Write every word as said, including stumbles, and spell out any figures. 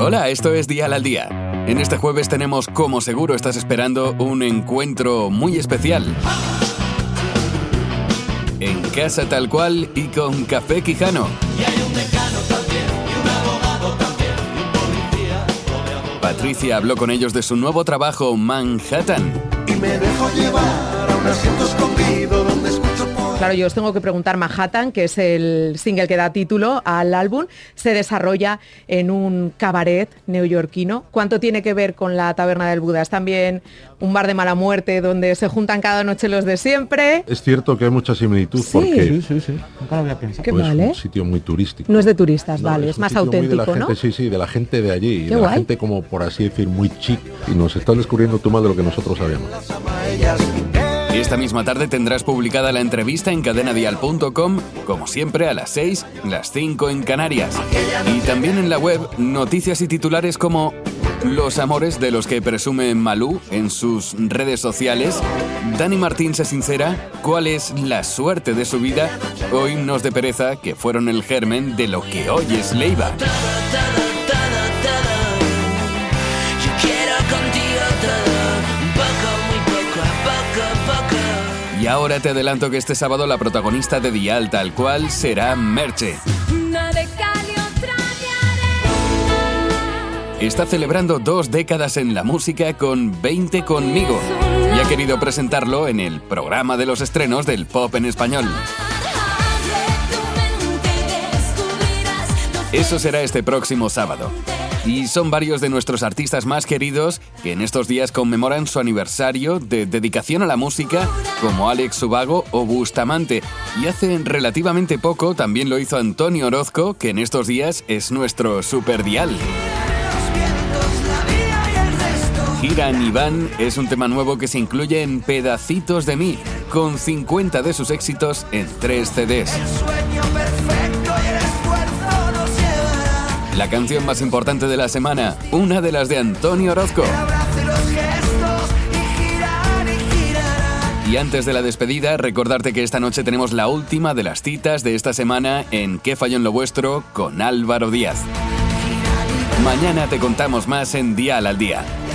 Hola, esto es Dial al Día. En este jueves tenemos, como seguro estás esperando, un encuentro muy especial. En casa tal cual y con Café Quijano. Y hay un decano también, y un abogado también, y un policía rodeado. Patricia habló con ellos de su nuevo trabajo, Manhattan. Y me dejo llevar a un asiento escondido donde escucho por... Claro, yo os tengo que preguntar, Manhattan, que es el single que da título al álbum, se desarrolla en un cabaret neoyorquino. ¿Cuánto tiene que ver con la Taberna del Buda? ¿Es también un bar de mala muerte donde se juntan cada noche los de siempre? Es cierto que hay mucha similitud Sí. porque Sí, sí, sí. Nunca lo había pensado. Qué pues, mal, es ¿eh? un sitio muy turístico. No es de turistas, No, vale, es es un más sitio muy de la auténtico, gente, ¿no? Sí, sí, de la gente de allí, y Qué de la guay. gente, como por así decir, muy chic. Y nos están descubriendo tú más de lo que nosotros sabíamos. Y esta misma tarde tendrás publicada la entrevista en cadena dial punto com, como siempre a las seis, las cinco en Canarias. Y también en la web, noticias y titulares como los amores de los que presume Malú en sus redes sociales. Dani Martín se sincera cuál es la suerte de su vida o himnos de pereza que fueron el germen de lo que hoy es Leiva. Todo, todo, todo, todo. Yo quiero contigo todo. Un poco, muy poco, a poco, poco. Y ahora te adelanto que este sábado la protagonista de Dial tal cual será Merche. Está celebrando dos décadas en la música con veinte conmigo y ha querido presentarlo en el programa de los estrenos del pop en español. Eso será este próximo sábado. Y son varios de nuestros artistas más queridos que en estos días conmemoran su aniversario de dedicación a la música, como Alex Ubago o Bustamante. Y hace relativamente poco también lo hizo Antonio Orozco, que en estos días es nuestro superdial. Giran y Van es un tema nuevo que se incluye en Pedacitos de mí, con cincuenta de sus éxitos en tres ce des. La canción más importante de la semana, una de las de Antonio Orozco. Y antes de la despedida, recordarte que esta noche tenemos la última de las citas de esta semana en ¿Qué falló en lo vuestro? Con Álvaro Díaz. Mañana te contamos más en Dial al Día.